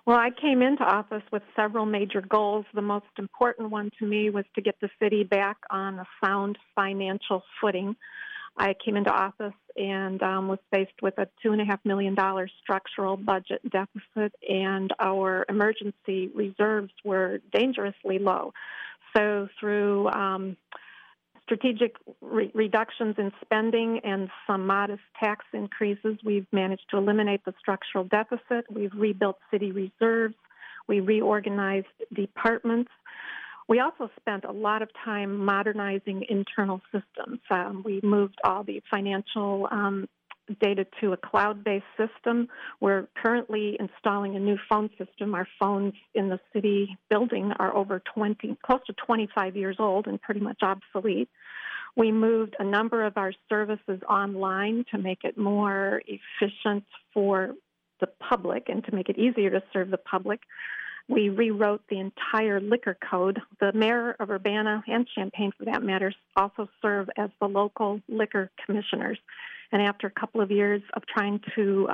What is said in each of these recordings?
Well, I came into office with several major goals. The most important one to me was to get the city back on a sound financial footing. I came into office and was faced with a $2.5 million structural budget deficit, and our emergency reserves were dangerously low. So through strategic reductions in spending and some modest tax increases, we've managed to eliminate the structural deficit. We've rebuilt city reserves. We reorganized departments. We also spent a lot of time modernizing internal systems. We moved all the financial data to a cloud-based system. We're currently installing a new phone system. Our phones in the city building are close to 25 years old and pretty much obsolete. We moved a number of our services online to make it more efficient for the public and to make it easier to serve the public. We rewrote the entire liquor code. The mayor of Urbana and Champaign, for that matter, also serve as the local liquor commissioners. And after a couple of years of trying to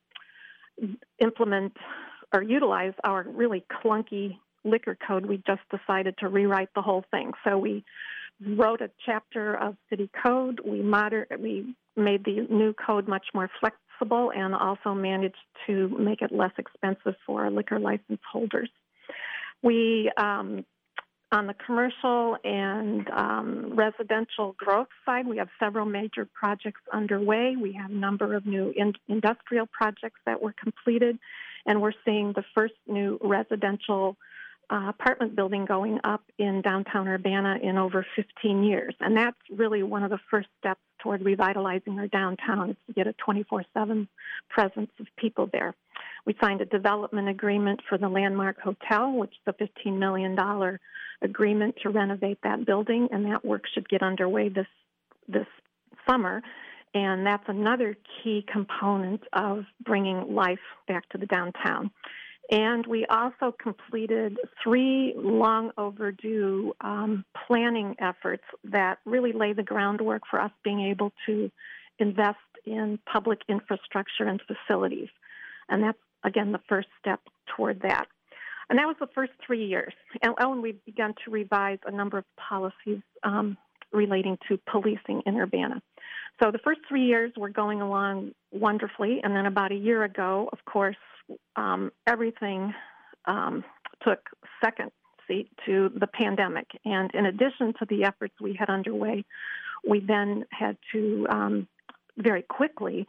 implement or utilize our really clunky liquor code, we just decided to rewrite the whole thing. So we wrote a chapter of city code. We made the new code much more flexible and also managed to make it less expensive for our liquor license holders. We on the commercial and residential growth side, we have several major projects underway. We have a number of new industrial projects that were completed, and we're seeing the first new residential apartment building going up in downtown Urbana in over 15 years. And that's really one of the first steps toward revitalizing our downtown, is to get a 24/7 presence of people there. We signed a development agreement for the Landmark Hotel, which is a $15 million agreement to renovate that building, and that work should get underway this summer. And that's another key component of bringing life back to the downtown. And we also completed 3 long overdue planning efforts that really lay the groundwork for us being able to invest in public infrastructure and facilities. And that's, again, the first step toward that. And that was the first 3 years. And we've begun to revise a number of policies relating to policing in Urbana. So the first 3 years were going along wonderfully. And then about a year ago, of course, everything took second seat to the pandemic. And in addition to the efforts we had underway, we then had to very quickly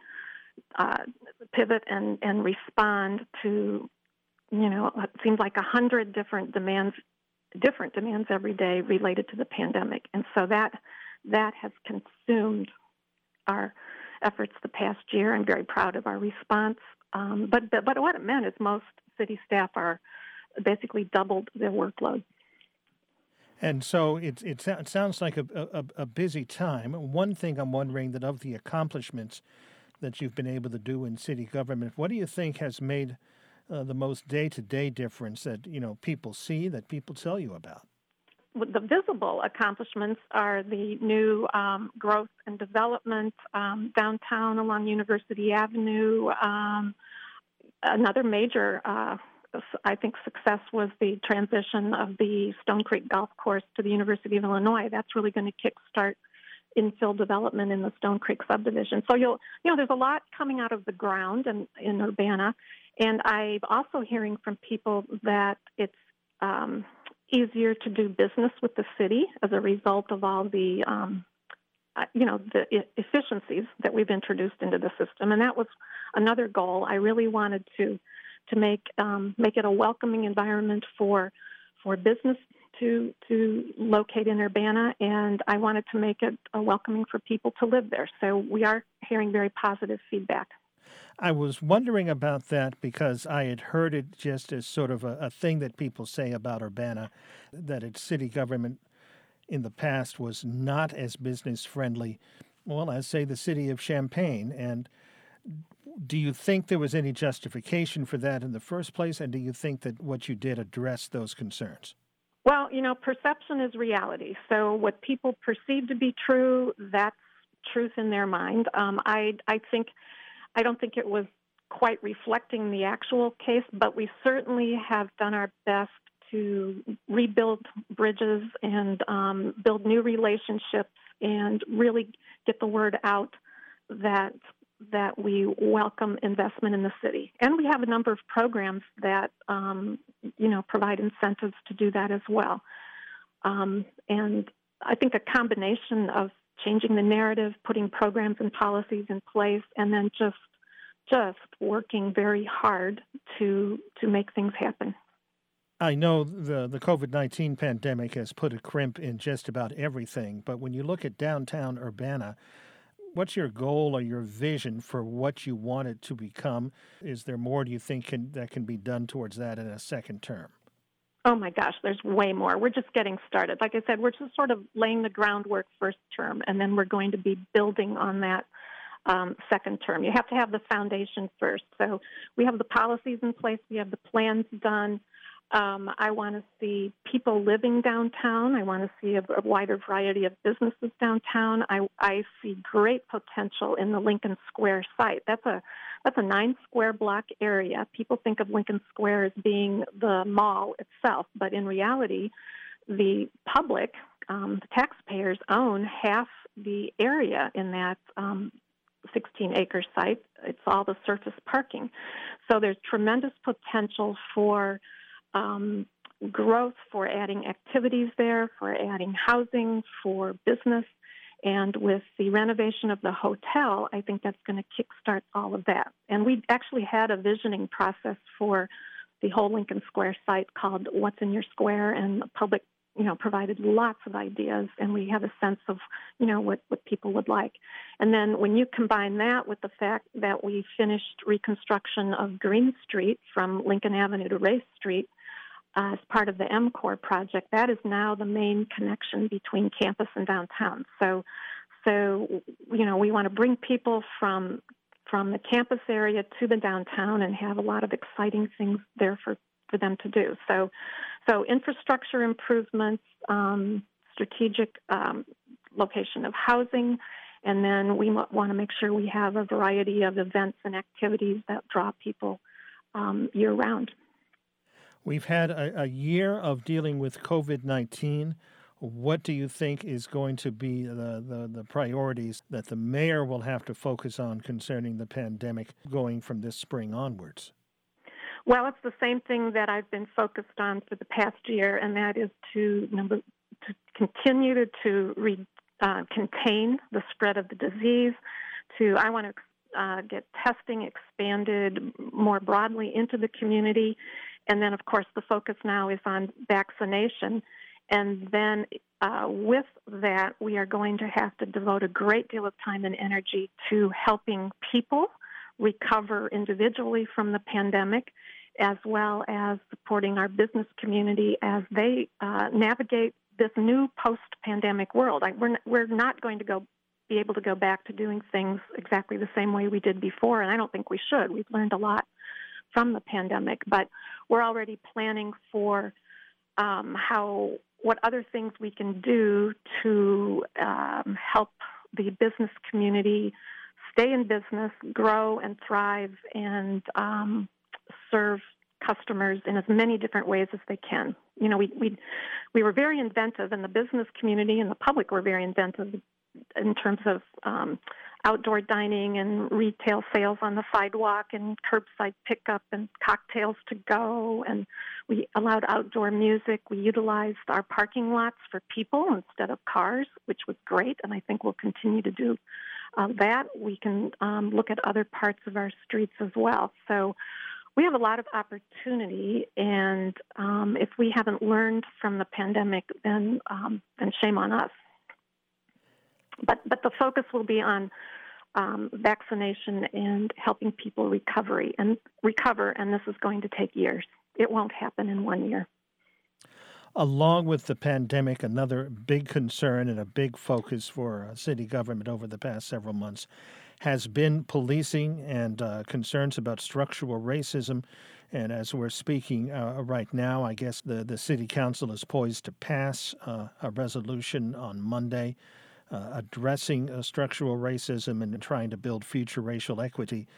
pivot and respond to, it seems like 100 different demands every day related to the pandemic. And so that has consumed our efforts the past year. I'm very proud of our response. But what it meant is most city staff are basically doubled their workload. And so it sounds like a busy time. One thing I'm wondering, that of the accomplishments that you've been able to do in city government, what do you think has made the most day-to-day difference that people see, that people tell you about? The visible accomplishments are the new growth and development downtown along University Avenue. Another major, I think, success was the transition of the Stone Creek Golf Course to the University of Illinois. That's really going to kickstart infill development in the Stone Creek subdivision. So there's a lot coming out of the ground in Urbana, and I'm also hearing from people that it's easier to do business with the city as a result of all the efficiencies that we've introduced into the system. And that was another goal. I really wanted to make it a welcoming environment for business to locate in Urbana, and I wanted to make it a welcoming for people to live there. So we are hearing very positive feedback. I was wondering about that because I had heard it just as sort of a thing that people say about Urbana, that its city government in the past was not as business-friendly, well, as, say, the city of Champaign. And do you think there was any justification for that in the first place, and do you think that what you did addressed those concerns? Well, perception is reality. So what people perceive to be true, that's truth in their mind. I don't think it was quite reflecting the actual case, but we certainly have done our best to rebuild bridges and build new relationships and really get the word out that we welcome investment in the city. And we have a number of programs that provide incentives to do that as well. And I think a combination of changing the narrative, putting programs and policies in place, and then just working very hard to make things happen. I know the COVID-19 pandemic has put a crimp in just about everything, but when you look at downtown Urbana, what's your goal or your vision for what you want it to become? Is there more, do you think, that can be done towards that in a second term? Oh my gosh, there's way more. We're just getting started. Like I said, we're just sort of laying the groundwork first term, and then we're going to be building on that second term. You have to have the foundation first. So we have the policies in place. We have the plans done. I want to see people living downtown. I want to see a wider variety of businesses downtown. I see great potential in the Lincoln Square site. That's a 9 square block area. People think of Lincoln Square as being the mall itself, but in reality, the public, the taxpayers, own half the area in that 16-acre site. It's all the surface parking. So there's tremendous potential for growth, for adding activities there, for adding housing, for business. And with the renovation of the hotel, I think that's going to kickstart all of that. And we actually had a visioning process for the whole Lincoln Square site called What's in Your Square, and the public, provided lots of ideas, and we have a sense of, what people would like. And then when you combine that with the fact that we finished reconstruction of Green Street from Lincoln Avenue to Race Street, as part of the MCORE project, that is now the main connection between campus and downtown. So we want to bring people from the campus area to the downtown and have a lot of exciting things there for them to do. So infrastructure improvements, strategic location of housing, and then we want to make sure we have a variety of events and activities that draw people year-round. We've had a year of dealing with COVID-19. What do you think is going to be the priorities that the mayor will have to focus on concerning the pandemic going from this spring onwards? Well, it's the same thing that I've been focused on for the past year, and that is to continue to contain the spread of the disease. I want to get testing expanded more broadly into the community. And then, of course, the focus now is on vaccination. And then with that, we are going to have to devote a great deal of time and energy to helping people recover individually from the pandemic, as well as supporting our business community as they navigate this new post-pandemic world. We're not going to be able to go back to doing things exactly the same way we did before, and I don't think we should. We've learned a lot from the pandemic, but we're already planning for what other things we can do to help the business community stay in business, grow and thrive, and serve customers in as many different ways as they can. We were very inventive, and the business community and the public were very inventive in terms of outdoor dining and retail sales on the sidewalk and curbside pickup and cocktails to go. And we allowed outdoor music. We utilized our parking lots for people instead of cars, which was great. And I think we'll continue to do that. We can look at other parts of our streets as well. So we have a lot of opportunity. And if we haven't learned from the pandemic, then shame on us. But the focus will be on vaccination and helping people recover, and this is going to take years. It won't happen in 1 year. Along with the pandemic, another big concern and a big focus for city government over the past several months has been policing and concerns about structural racism. And as we're speaking right now, I guess the city council is poised to pass a resolution on Monday addressing structural racism and trying to build future racial equity.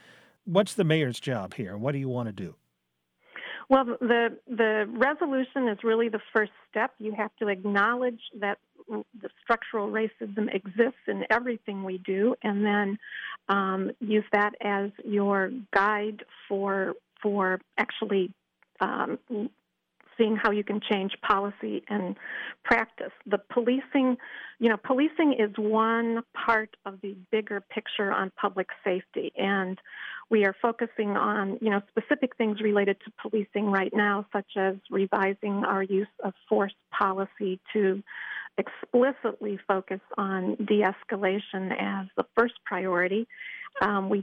What's the mayor's job here? What do you want to do? Well, the resolution is really the first step. You have to acknowledge that the structural racism exists in everything we do, and then use that as your guide for actually seeing how you can change policy and practice. The policing, policing is one part of the bigger picture on public safety, and we are focusing on, specific things related to policing right now, such as revising our use of force policy to explicitly focus on de-escalation as the first priority. We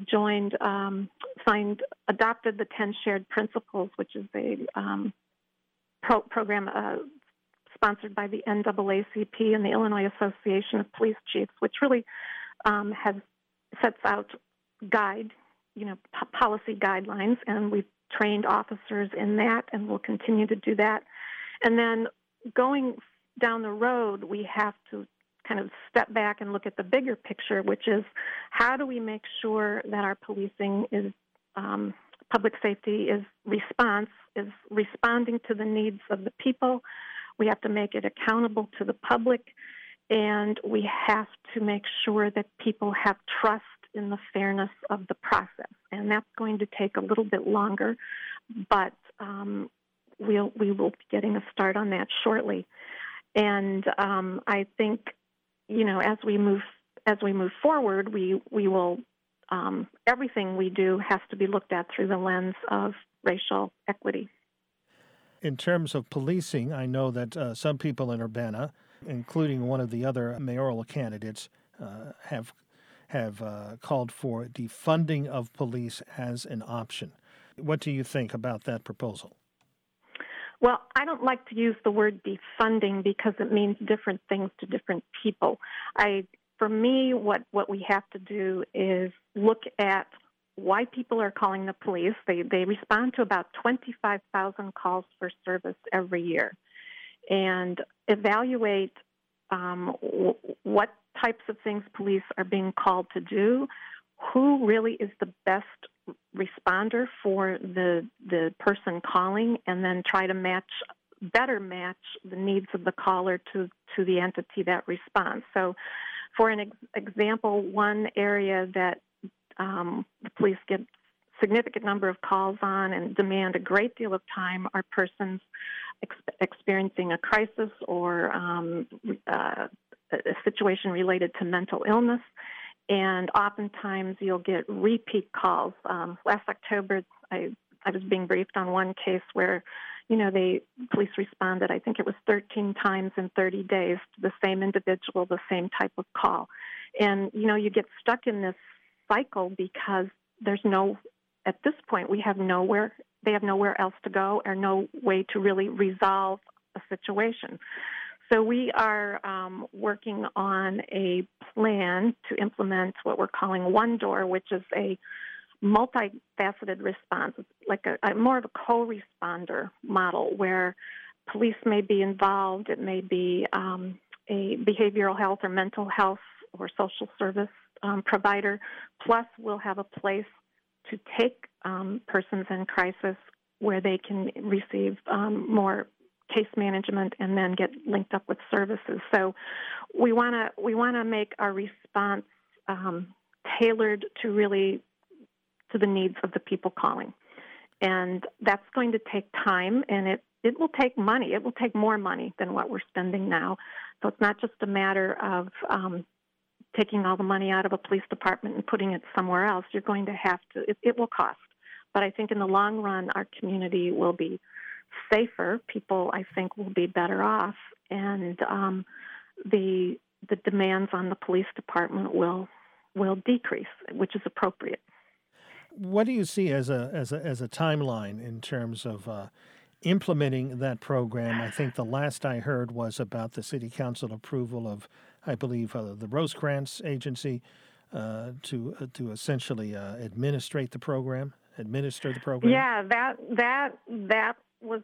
adopted the 10 Shared Principles, which is a program sponsored by the NAACP and the Illinois Association of Police Chiefs, which really sets out policy guidelines, and we've trained officers in that, and we'll continue to do that. And then going down the road, we have to kind of step back and look at the bigger picture, which is how do we make sure that our policing is public safety is responding to the needs of the people. We have to make it accountable to the public, and we have to make sure that people have trust in the fairness of the process. And that's going to take a little bit longer, but we will be getting a start on that shortly. And I think, as we move forward, we will everything we do has to be looked at through the lens of racial equity. In terms of policing, I know that some people in Urbana, including one of the other mayoral candidates, have called for defunding of police as an option. What do you think about that proposal? Well, I don't like to use the word defunding because it means different things to different people. For me, what we have to do is look at why people are calling the police. They respond to about 25,000 calls for service every year, and evaluate what types of things police are being called to do, who really is the best responder for the person calling, and then try to better match the needs of the caller to the entity that responds. So, for an example, one area that the police get significant number of calls on and demand a great deal of time are persons experiencing a crisis or a situation related to mental illness. And oftentimes you'll get repeat calls. Last October, I was being briefed on one case where, police responded, I think it was 13 times in 30 days to the same individual, the same type of call. And, you get stuck in this cycle because at this point, they have nowhere else to go or no way to really resolve a situation. So we are working on a plan to implement what we're calling One Door, which is a multifaceted response. It's like a more of a co-responder model where police may be involved. It may be a behavioral health or mental health or social service provider. Plus, we'll have a place to take persons in crisis where they can receive more case management and then get linked up with services. So we want to make our response tailored to the needs of the people calling. And that's going to take time, and it will take money. It will take more money than what we're spending now. So it's not just a matter of taking all the money out of a police department and putting it somewhere else. You're going to have to, it will cost. But I think in the long run, our community will be safer. People, I think, will be better off, and the demands on the police department will decrease, which is appropriate. What do you see as a timeline in terms of implementing that program? I think the last I heard was about the city council approval of, I believe, the Rosecrans Agency to essentially administer the program. Yeah, that was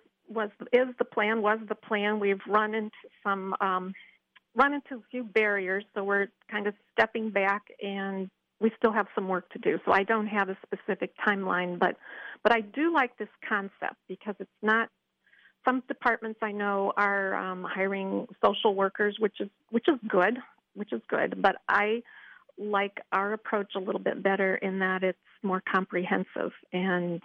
the plan. We've run into a few barriers, so we're kind of stepping back and we still have some work to do. So I don't have a specific timeline, but I do like this concept because it's not. Some departments I know are hiring social workers, which is good, But I like our approach a little bit better in that it's more comprehensive, and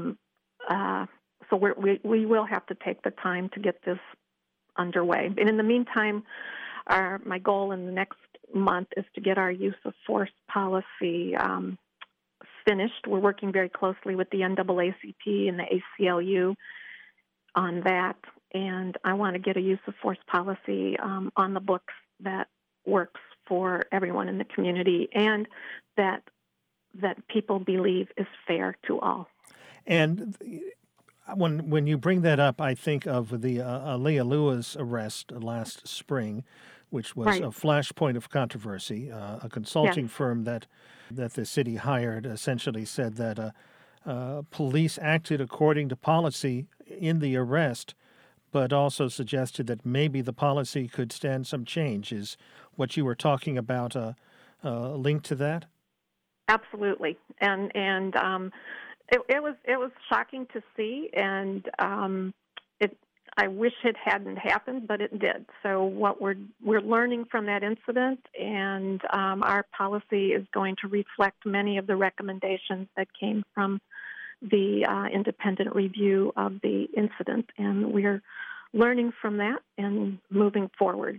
so we will have to take the time to get this underway. And in the meantime, my goal in the next month is to get our use of force policy finished. We're working very closely with the NAACP and the ACLU on that, and I want to get a use of force policy on the books that works for everyone in the community and that people believe is fair to all. And when you bring that up, I think of the Aaliyah Lewis arrest last spring, which was Right. a flashpoint of controversy. A consulting firm that the city hired essentially said that police acted according to policy in the arrest, but also suggested that maybe the policy could stand some change. Is what you were talking about a link to that? Absolutely, and it was shocking to see, and I wish it hadn't happened, but it did. So what we're learning from that incident, and our policy is going to reflect many of the recommendations that came from the independent review of the incident, and we're learning from that and moving forward.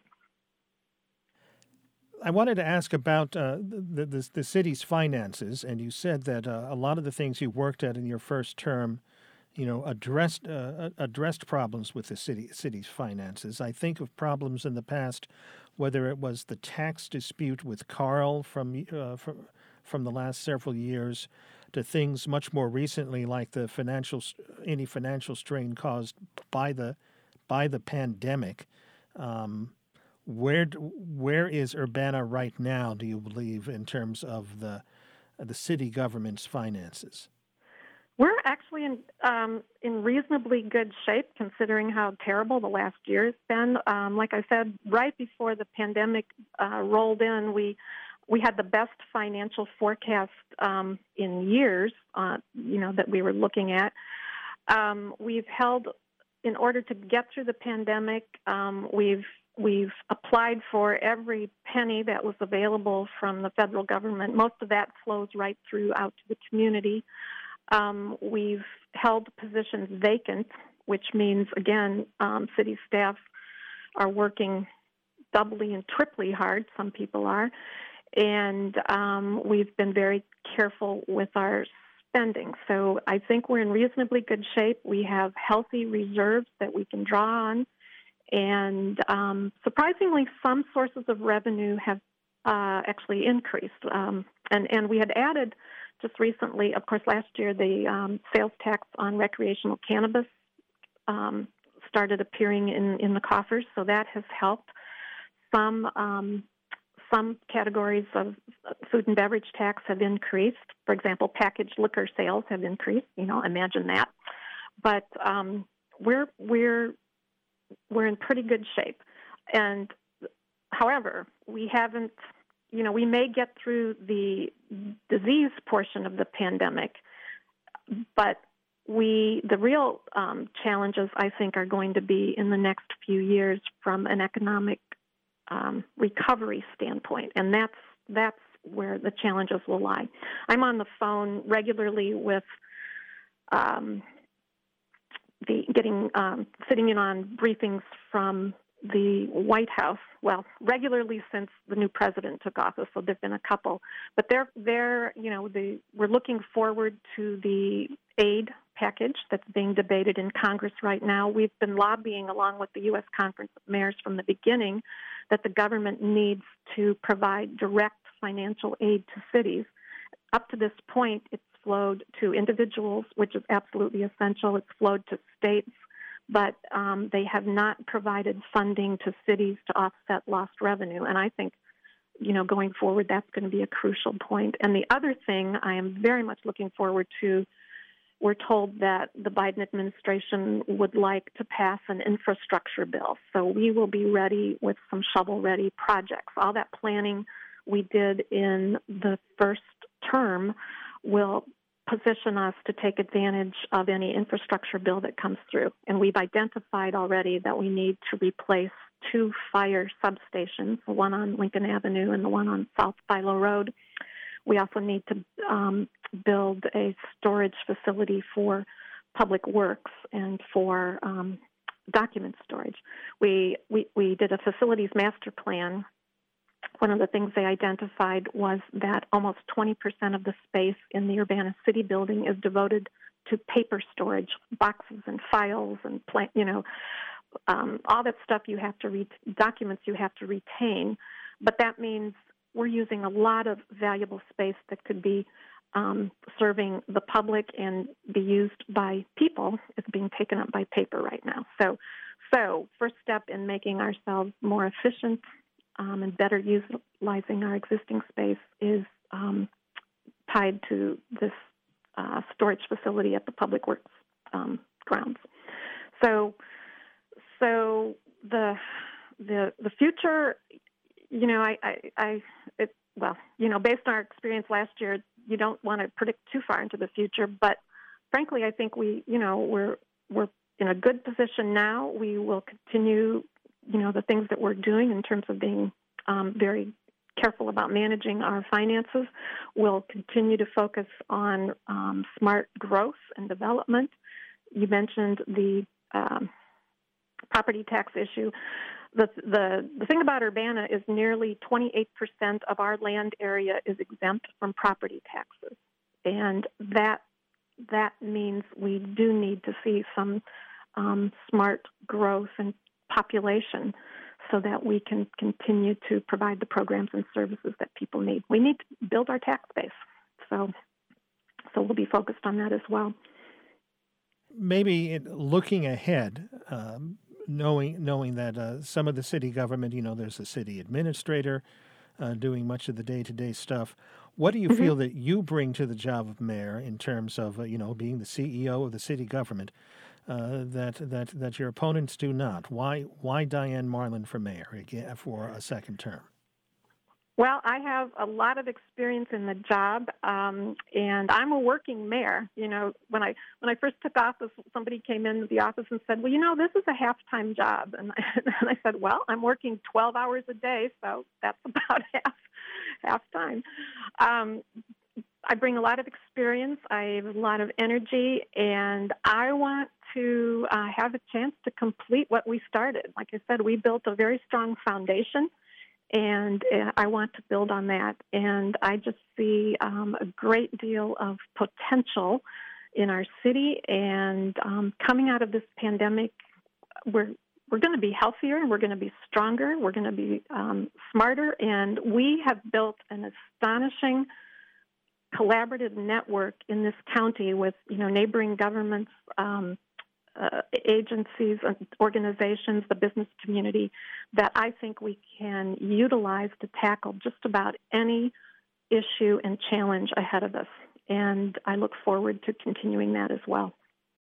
I wanted to ask about the city's finances, and you said that a lot of the things you worked at in your first term, addressed problems with the city's finances. I think of problems in the past, whether it was the tax dispute with Carl from the last several years, to things much more recently like the any financial strain caused by the pandemic. Where is Urbana right now, do you believe, in terms of the city government's finances? We're actually in reasonably good shape considering how terrible the last year has been. Like I said, right before the pandemic rolled in, we had the best financial forecast in years, that we were looking at. We've held, in order to get through the pandemic, we've applied for every penny that was available from the federal government. Most of that flows right through out to the community. We've held positions vacant, which means, again, city staff are working doubly and triply hard. Some people are. And we've been very careful with our spending. So I think we're in reasonably good shape. We have healthy reserves that we can draw on. And surprisingly, some sources of revenue have actually increased. And we had added just recently, of course, last year, the sales tax on recreational cannabis started appearing in the coffers, so that has helped. Some categories of food and beverage tax have increased. For example, packaged liquor sales have increased. Imagine that. But we're in pretty good shape. And however, we haven't. We may get through the disease portion of the pandemic, but the real challenges, I think, are going to be in the next few years from an economic recovery standpoint, and that's where the challenges will lie. I'm on the phone regularly with sitting in on briefings from the White House, regularly since the new president took office, so there've been a couple. But we're looking forward to the aid package that's being debated in Congress right now. We've been lobbying, along with the U.S. Conference of Mayors from the beginning, that the government needs to provide direct financial aid to cities. Up to this point, it's flowed to individuals, which is absolutely essential. It's flowed to states, but they have not provided funding to cities to offset lost revenue. And I think, going forward, that's going to be a crucial point. And the other thing I am very much looking forward to, we're told that the Biden administration would like to pass an infrastructure bill. So we will be ready with some shovel-ready projects. All that planning we did in the first term will position us to take advantage of any infrastructure bill that comes through. And we've identified already that we need to replace 2 fire substations, the one on Lincoln Avenue and the one on South Philo Road. We also need to build a storage facility for public works and for document storage. We did a facilities master plan. One of the things they identified was that almost 20% of the space in the Urbana City building is devoted to paper storage, boxes and files and all that stuff documents you have to retain. But that means we're using a lot of valuable space that could be serving the public and be used by people. It's being taken up by paper right now. So first step in making ourselves more efficient and better utilizing our existing space is tied to this storage facility at the Public Works grounds. So the future, based on our experience last year, you don't want to predict too far into the future. But frankly, I think we're in a good position now. We will continue the things that we're doing in terms of being very careful about managing our finances. We'll continue to focus on smart growth and development. You mentioned the property tax issue. The thing about Urbana is nearly 28% of our land area is exempt from property taxes. And that means we do need to see some smart growth and population so that we can continue to provide the programs and services that people need. We need to build our tax base. So we'll be focused on that as well. Maybe looking ahead, knowing that some of the city government, there's a city administrator doing much of the day-to-day stuff. What do you feel that you bring to the job of mayor in terms of, being the CEO of the city government that your opponents do not? Why Diane Marlin for mayor again for a second term? Well, I have a lot of experience in the job, and I'm a working mayor. When I first took office, somebody came into the office and said, "Well, this is a half-time job," and I said, "Well, I'm working 12 hours a day, so that's about half time." I bring a lot of experience. I have a lot of energy, and I want to have a chance to complete what we started. Like I said, we built a very strong foundation, and I want to build on that. And I just see a great deal of potential in our city. And coming out of this pandemic, we're going to be healthier, and we're going to be stronger. We're going to be smarter, and we have built an astonishing collaborative network in this county with neighboring governments, agencies, organizations, the business community, that I think we can utilize to tackle just about any issue and challenge ahead of us. And I look forward to continuing that as well.